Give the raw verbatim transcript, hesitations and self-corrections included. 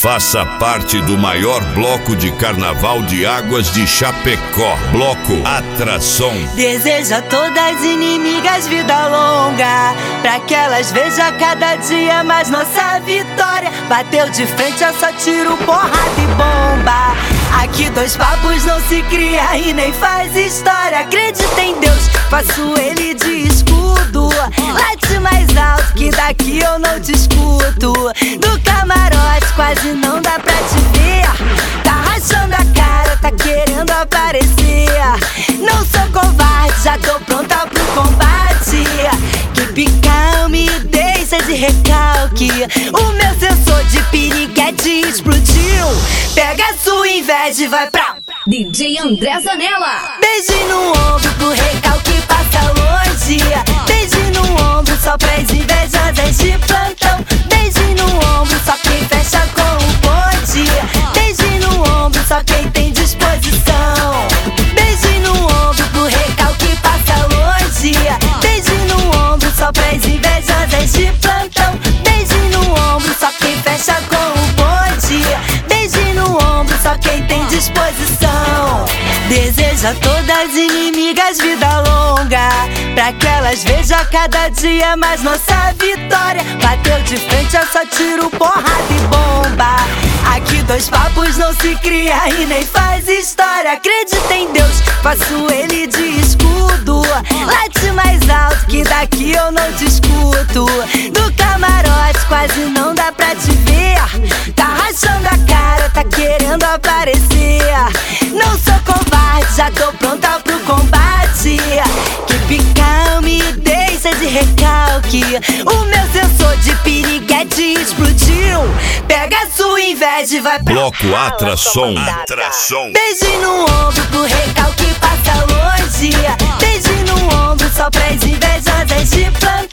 Faça parte do maior bloco de carnaval de Águas de Chapecó. Bloco Atração. Desejo a todas as inimigas vida longa, pra que elas vejam cada dia mais nossa vitória. Bateu de frente, é só tiro, porrada e bomba. Aqui dois papos não se cria e nem faz história. Acredita em Deus, faço ele de escudo. Late mais alto que daqui eu não te escuto. Do camarote quase não dá pra te ver. Tá rachando a cara, tá querendo aparecer. Não sou covarde, já tô pronta pro combate. Que calme, deixa de recalque. O meu sensor de piriguete explodiu. Pega a sua inveja e vai pra D J André Zanella. Beijo no ombro pro recalque passa longe. Beijo no ombro só pras invejosas de plantão. Beijo no ombro só quem fecha com o bonde. Beijo no ombro só quem tem disposição. Beijo no ombro pro recalque passa longe. Beijo no ombro só pras invejosas de plantão. Beijo no ombro só quem fecha com o bonde. Beijo no ombro só quem tem disposição. Desejo a todas as inimigas vida longa, pra que elas vejam cada dia mais nossa vitória. Bateu de frente, é só tiro, porrada e bomba. Aqui dois papos não se cria e nem faz história. Acredita em Deus, faço ele de escudo. Late mais alto que daqui eu não te escuto. Do camarote quase não dá pra te ver. Tá rachando a cara, tá querendo aparecer. Não sou covarde, já tô pronta pro combate. Que calme, deixa de recalque. O meu sensor de piriguete explodiu. Pega a sua inveja e vai pra Bloco Atração. Atração. Beijo no ombro pro recalque passa longe. Beijo no ombro só pras invejosas de plantão.